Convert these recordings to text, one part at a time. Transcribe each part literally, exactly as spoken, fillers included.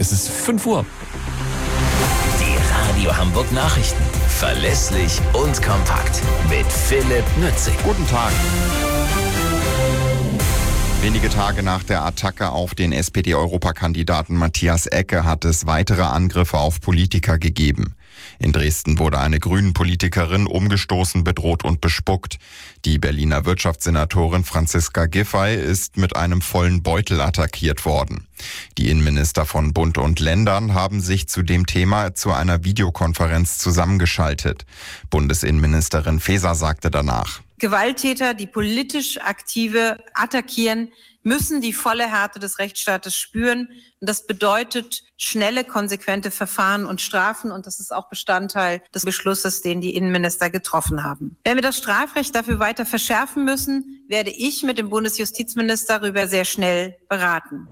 Es ist fünf Uhr. Die Radio Hamburg Nachrichten. Verlässlich und kompakt. Mit Philipp Nützig. Guten Tag. Wenige Tage nach der Attacke auf den S P D-Europakandidaten Matthias Ecke hat es weitere Angriffe auf Politiker gegeben. In Dresden wurde eine Grünen-Politikerin umgestoßen, bedroht und bespuckt. Die Berliner Wirtschaftssenatorin Franziska Giffey ist mit einem vollen Beutel attackiert worden. Die Innenminister von Bund und Ländern haben sich zu dem Thema zu einer Videokonferenz zusammengeschaltet. Bundesinnenministerin Faeser sagte danach: Gewalttäter, die politisch Aktive attackieren, müssen die volle Härte des Rechtsstaates spüren. Und das bedeutet schnelle, konsequente Verfahren und Strafen. Und das ist auch Bestandteil des Beschlusses, den die Innenminister getroffen haben. Wenn wir das Strafrecht dafür weiter verschärfen müssen, werde ich mit dem Bundesjustizminister darüber sehr schnell beraten.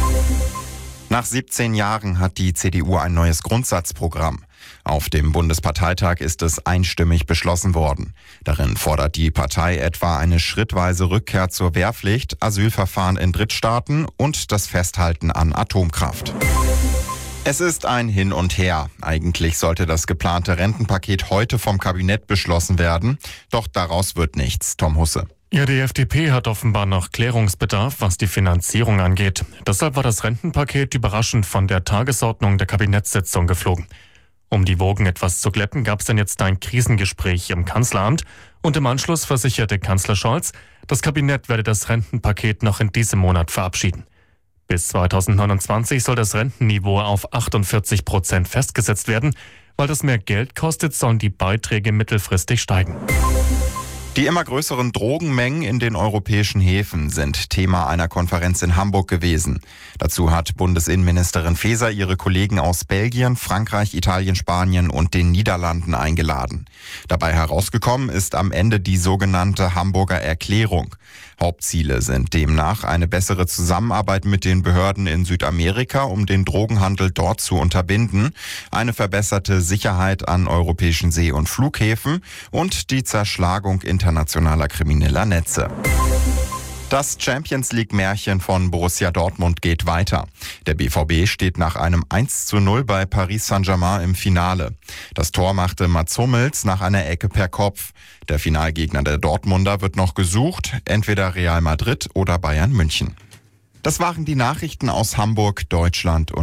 Nach siebzehn Jahren hat die C D U ein neues Grundsatzprogramm. Auf dem Bundesparteitag ist es einstimmig beschlossen worden. Darin fordert die Partei etwa eine schrittweise Rückkehr zur Wehrpflicht, Asylverfahren in Drittstaaten und das Festhalten an Atomkraft. Es ist ein Hin und Her. Eigentlich sollte das geplante Rentenpaket heute vom Kabinett beschlossen werden. Doch daraus wird nichts. Tom Husse. Ja, die F D P hat offenbar noch Klärungsbedarf, was die Finanzierung angeht. Deshalb war das Rentenpaket überraschend von der Tagesordnung der Kabinettssitzung geflogen. Um die Wogen etwas zu glätten, gab es dann jetzt ein Krisengespräch im Kanzleramt und im Anschluss versicherte Kanzler Scholz, das Kabinett werde das Rentenpaket noch in diesem Monat verabschieden. Bis zweitausendneunundzwanzig soll das Rentenniveau auf achtundvierzig Prozent festgesetzt werden. Weil das mehr Geld kostet, sollen die Beiträge mittelfristig steigen. Die immer größeren Drogenmengen in den europäischen Häfen sind Thema einer Konferenz in Hamburg gewesen. Dazu hat Bundesinnenministerin Faeser ihre Kollegen aus Belgien, Frankreich, Italien, Spanien und den Niederlanden eingeladen. Dabei herausgekommen ist am Ende die sogenannte Hamburger Erklärung. Hauptziele sind demnach eine bessere Zusammenarbeit mit den Behörden in Südamerika, um den Drogenhandel dort zu unterbinden, eine verbesserte Sicherheit an europäischen See- und Flughäfen und die Zerschlagung internationaler krimineller Netze. Das Champions-League-Märchen von Borussia Dortmund geht weiter. Der B V B steht nach einem eins zu null bei Paris Saint-Germain im Finale. Das Tor machte Mats Hummels nach einer Ecke per Kopf. Der Finalgegner der Dortmunder wird noch gesucht, entweder Real Madrid oder Bayern München. Das waren die Nachrichten aus Hamburg, Deutschland und